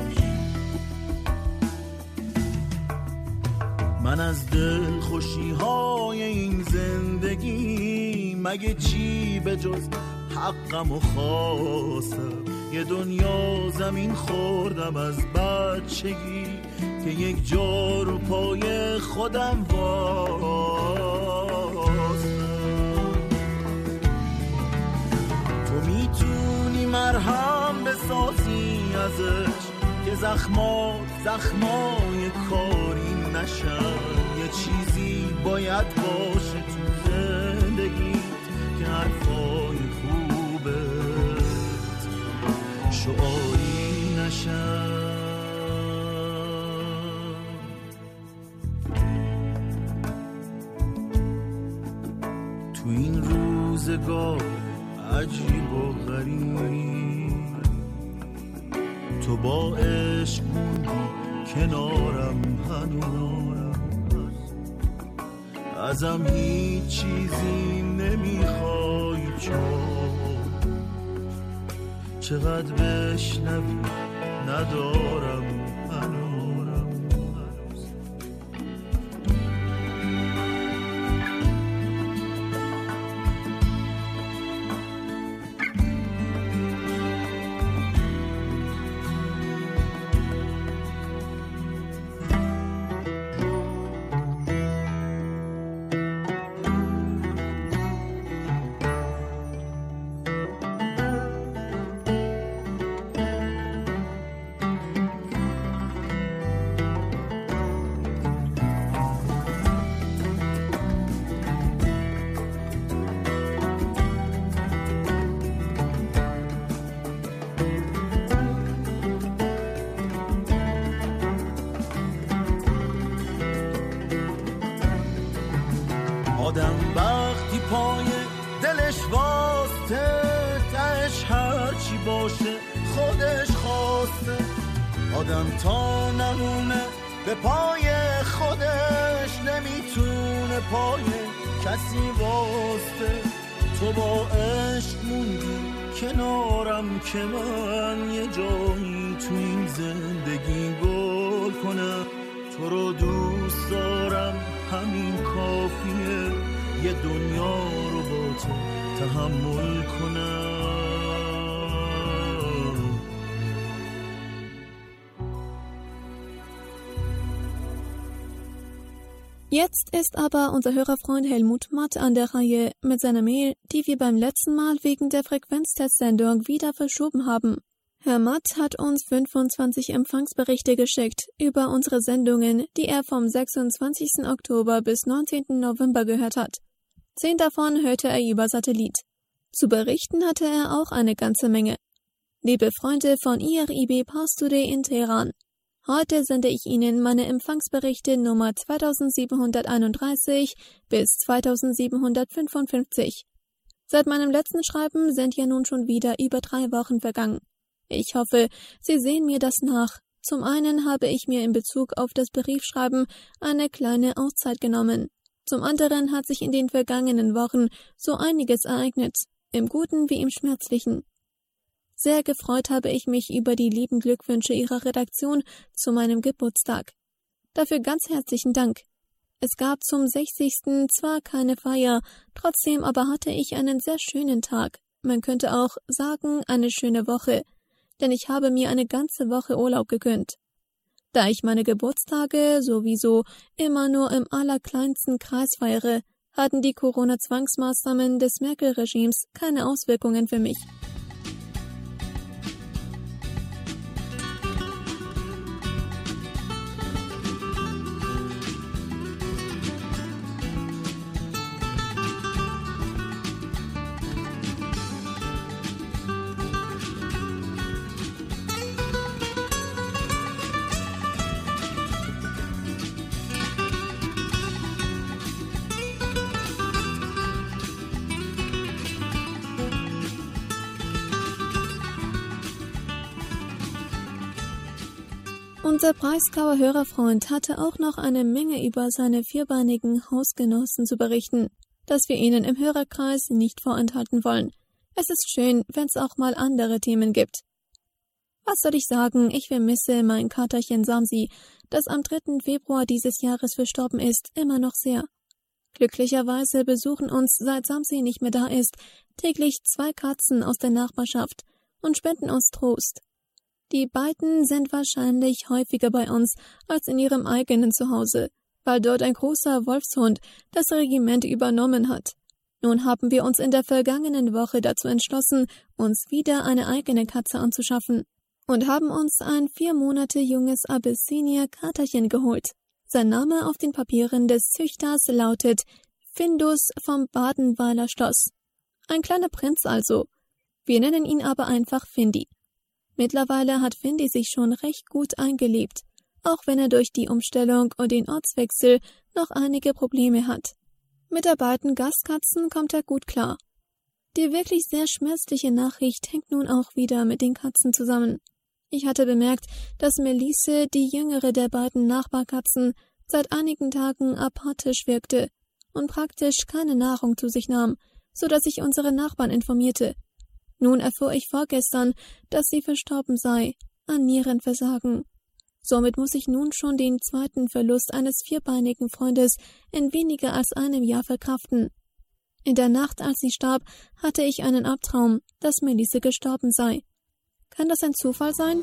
G: من از دل خوشی های این زندگی مگه چی به جز حقم و خواستم یه دنیا زمین خوردم از بچگی که یک جا رو پای خودم واسم تو میتونی مرهم بسازی ازش که زخمای کاری نشن یه چیزی باید باشه تو زندگیت که حرفای خوبت شعاری نشن تو این روزگار عجیب و غریب تو با عشق موندی کنارم هنوز ازم هیچ چیزی نمیخوای چقدر بشنوی ندارم هنوز آدم وقتی پای دلش واسته تهش هرچی باشه خودش خواسته آدم تا نمونه به پای خودش نمیتونه پای کسی واسته تو با عشق موندی کنارم که من یه جایی تو این زندگی گل کنم تو رو دوست دارم همین کافیه یه دنیا رو با تو تحمل کنم
D: Jetzt ist aber unser Hörerfreund Helmut Matt an der Reihe mit seiner Mail, die wir beim letzten Mal wegen der Frequenztestsendung wieder verschoben haben. Herr Matt hat uns 25 Empfangsberichte geschickt über unsere Sendungen, die er vom 26. Oktober bis 19. November gehört hat. 10 davon hörte er über Satellit. Zu berichten hatte er auch eine ganze Menge. Liebe Freunde von IRIB Pars Today in Teheran, heute sende ich Ihnen meine Empfangsberichte Nummer 2731 bis 2755. Seit meinem letzten Schreiben sind ja nun schon wieder über 3 Wochen vergangen. Ich hoffe, Sie sehen mir das nach. Zum einen habe ich mir in Bezug auf das Briefschreiben eine kleine Auszeit genommen. Zum anderen hat sich in den vergangenen Wochen so einiges ereignet, im Guten wie im Schmerzlichen. Sehr gefreut habe ich mich über die lieben Glückwünsche Ihrer Redaktion zu meinem Geburtstag. Dafür ganz herzlichen Dank. Es gab zum 60. zwar keine Feier, trotzdem aber hatte ich einen sehr schönen Tag. Man könnte auch sagen, eine schöne Woche, denn ich habe mir eine ganze Woche Urlaub gegönnt. Da ich meine Geburtstage sowieso immer nur im allerkleinsten Kreis feiere, hatten die Corona-Zwangsmaßnahmen des Merkel-Regimes keine Auswirkungen für mich. Unser Breisgauer Hörerfreund hatte auch noch eine Menge über seine vierbeinigen Hausgenossen zu berichten, das wir Ihnen im Hörerkreis nicht vorenthalten wollen. Es ist schön, wenn es auch mal andere Themen gibt. Was soll ich sagen, ich vermisse mein Katerchen Samsi, das am 3. Februar dieses Jahres verstorben ist, immer noch sehr. Glücklicherweise besuchen uns, seit Samsi nicht mehr da ist, täglich 2 Katzen aus der Nachbarschaft und spenden uns Trost. Die beiden sind wahrscheinlich häufiger bei uns als in ihrem eigenen Zuhause, weil dort ein großer Wolfshund das Regiment übernommen hat. Nun haben wir uns in der vergangenen Woche dazu entschlossen, uns wieder eine eigene Katze anzuschaffen und haben uns ein 4 Monate junges Abyssinier-Katerchen geholt. Sein Name auf den Papieren des Züchters lautet Findus vom Badenweiler Schloss. Ein kleiner Prinz also. Wir nennen ihn aber einfach Findi. Mittlerweile hat Findi sich schon recht gut eingelebt, auch wenn er durch die Umstellung und den Ortswechsel noch einige Probleme hat. Mit der beiden Gastkatzen kommt er gut klar. Die wirklich sehr schmerzliche Nachricht hängt nun auch wieder mit den Katzen zusammen. Ich hatte bemerkt, dass Melisse, die jüngere der beiden Nachbarkatzen, seit einigen Tagen apathisch wirkte und praktisch keine Nahrung zu sich nahm, so dass ich unsere Nachbarn informierte. Nun erfuhr ich vorgestern, dass sie verstorben sei, an Nierenversagen. Somit muss ich nun schon den 2. Verlust eines vierbeinigen Freundes in weniger als einem Jahr verkraften. In der Nacht, als sie starb, hatte ich einen Albtraum, dass Melisse gestorben sei. Kann das ein Zufall sein?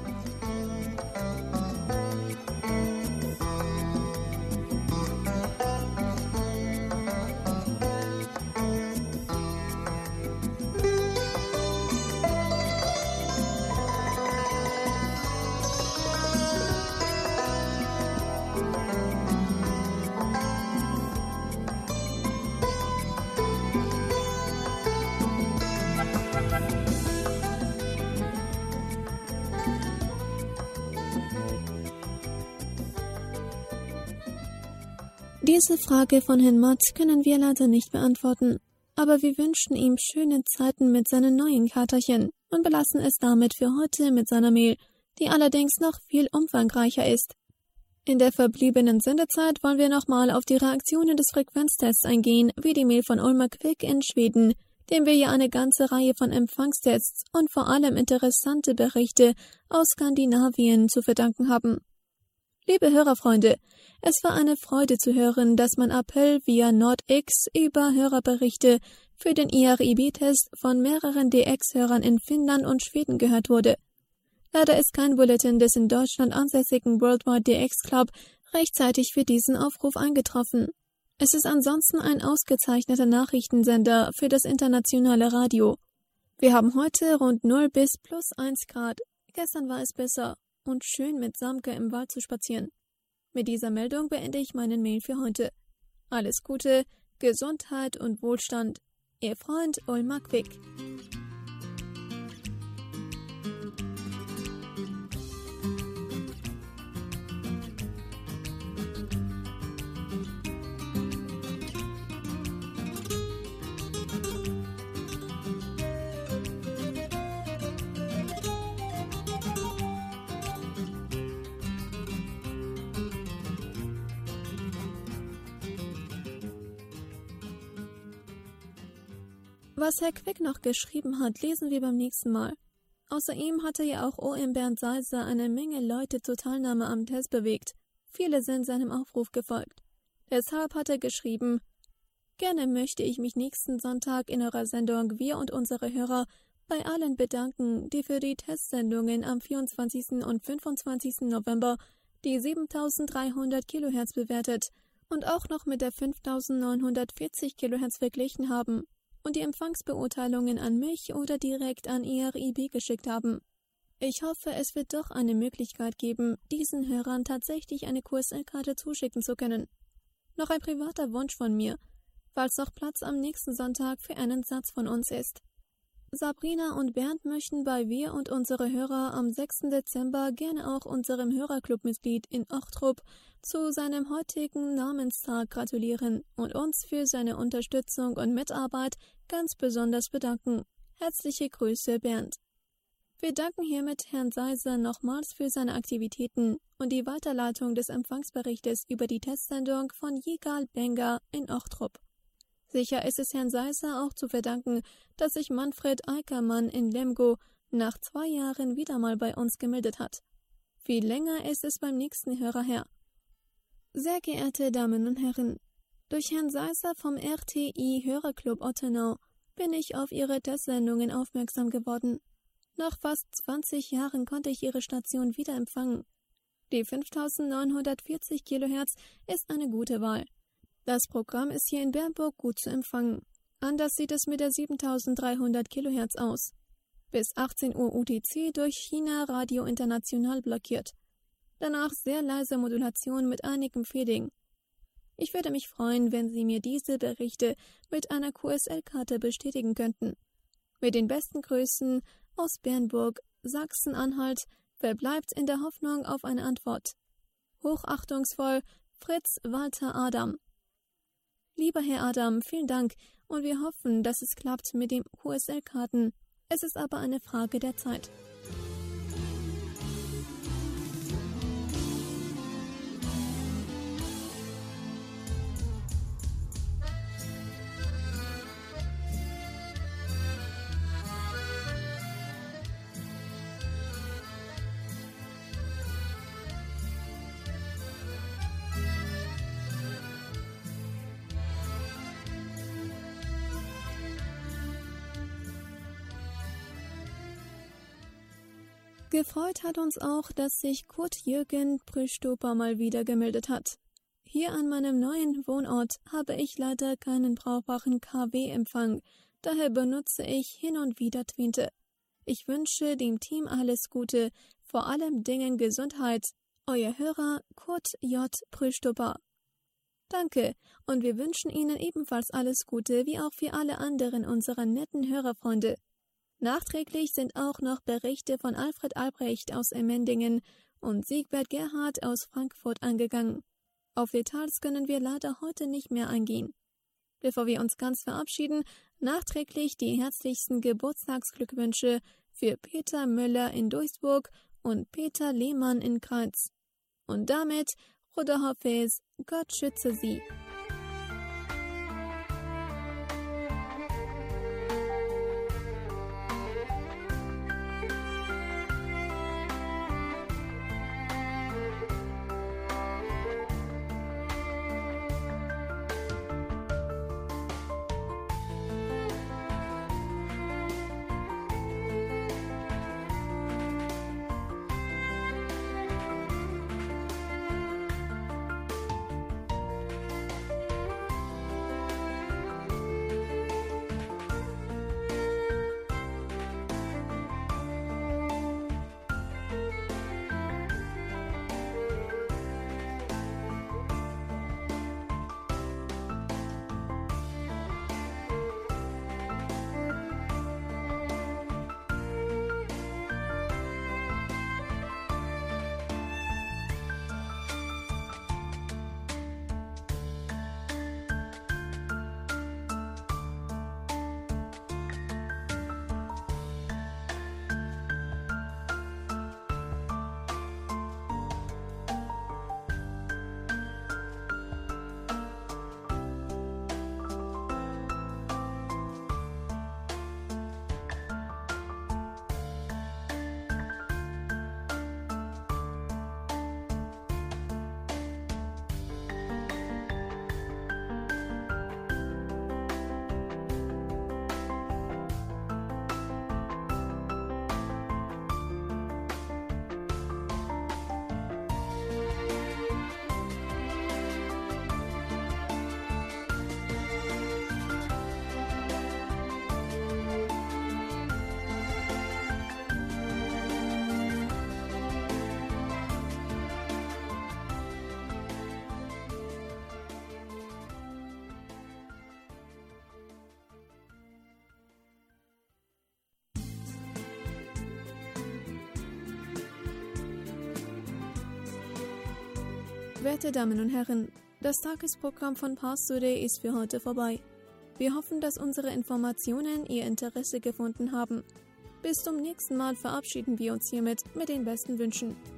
D: Diese Frage von Herrn Matt können wir leider nicht beantworten, aber wir wünschen ihm schöne Zeiten mit seinen neuen Katerchen und belassen es damit für heute mit seiner Mail, die allerdings noch viel umfangreicher ist. In der verbliebenen Sendezeit wollen wir nochmal auf die Reaktionen des Frequenztests eingehen, wie die Mail von Ulmer Quick in Schweden, dem wir ja eine ganze Reihe von Empfangstests und vor allem interessante Berichte aus Skandinavien zu verdanken haben. Liebe Hörerfreunde, es war eine Freude zu hören, dass mein Appell via NordX über Hörerberichte für den IRIB-Test von mehreren DX-Hörern in Finnland und Schweden gehört wurde. Leider ist kein Bulletin des in Deutschland ansässigen Worldwide DX Club rechtzeitig für diesen Aufruf eingetroffen. Es ist ansonsten ein ausgezeichneter Nachrichtensender für das internationale Radio. Wir haben heute rund 0 bis +1 Grad. Gestern war es besser und schön mit Samke im Wald zu spazieren. Mit dieser Meldung beende ich meinen Mail für heute. Alles Gute, Gesundheit und Wohlstand. Ihr Freund Ol Makvik. Was Herr Quick noch geschrieben hat, lesen wir beim nächsten Mal. Außer ihm hatte ja auch O.M. Bernd Seiser eine Menge Leute zur Teilnahme am Test bewegt. Viele sind seinem Aufruf gefolgt. Deshalb hat er geschrieben: Gerne möchte ich mich nächsten Sonntag in eurer Sendung Wir und unsere Hörer bei allen bedanken, die für die Testsendungen am 24. und 25. November die 7300 Kilohertz bewertet und auch noch mit der 5940 Kilohertz verglichen haben und die Empfangsbeurteilungen an mich oder direkt an IRIB geschickt haben. Ich hoffe, es wird doch eine Möglichkeit geben, diesen Hörern tatsächlich eine QSL-Karte zuschicken zu können. Noch ein privater Wunsch von mir, falls noch Platz am nächsten Sonntag für einen Satz von uns ist. Sabrina und Bernd möchten bei Wir und unsere Hörer am 6. Dezember gerne auch unserem Hörerclubmitglied in Ochtrup zu seinem heutigen Namenstag gratulieren und uns für seine Unterstützung und Mitarbeit ganz besonders bedanken. Herzliche Grüße, Bernd. Wir danken hiermit Herrn Seiser nochmals für seine Aktivitäten und die Weiterleitung des Empfangsberichtes über die Testsendung von Yigal Benga in Ochtrup. Sicher ist es Herrn Seiser auch zu verdanken, dass sich Manfred Eickermann in Lemgo nach 2 Jahren wieder mal bei uns gemeldet hat. Viel länger ist es beim nächsten Hörer her. Sehr geehrte Damen und Herren, durch Herrn Seiser vom RTI Hörerclub Ottenau bin ich auf Ihre Testsendungen aufmerksam geworden. Nach fast 20 Jahren konnte ich Ihre Station wieder empfangen. Die 5940 Kilohertz ist eine gute Wahl. Das Programm ist hier in Bernburg gut zu empfangen. Anders sieht es mit der 7300 Kilohertz aus. Bis 18 Uhr UTC durch China Radio International blockiert. Danach sehr leise Modulation mit einigem Fading. Ich würde mich freuen, wenn Sie mir diese Berichte mit einer QSL-Karte bestätigen könnten. Mit den besten Grüßen aus Bernburg, Sachsen-Anhalt, verbleibt in der Hoffnung auf eine Antwort. Hochachtungsvoll, Fritz Walter Adam. Lieber Herr Adam, vielen Dank und wir hoffen, dass es klappt mit den QSL-Karten. Es ist aber eine Frage der Zeit. Gefreut hat uns auch, dass sich Kurt-Jürgen Prüstoper mal wieder gemeldet hat. Hier an meinem neuen Wohnort habe ich leider keinen brauchbaren KW-Empfang, daher benutze ich hin und wieder Twinte. Ich wünsche dem Team alles Gute, vor allem Dingen Gesundheit. Euer Hörer Kurt J. Prüstoper. Danke und wir wünschen Ihnen ebenfalls alles Gute, wie auch für alle anderen unserer netten Hörerfreunde. Nachträglich sind auch noch Berichte von Alfred Albrecht aus Emmendingen und Siegbert Gerhard aus Frankfurt angegangen. Auf Details können wir leider heute nicht mehr eingehen. Bevor wir uns ganz verabschieden, nachträglich die herzlichsten Geburtstagsglückwünsche für Peter Müller in Duisburg und Peter Lehmann in Kreuz. Und damit, Ruda Hafez, Gott schütze Sie. Werte Damen und Herren, das Tagesprogramm von Pars Today ist für heute vorbei. Wir hoffen, dass unsere Informationen Ihr Interesse gefunden haben. Bis zum nächsten Mal verabschieden wir uns hiermit mit den besten Wünschen.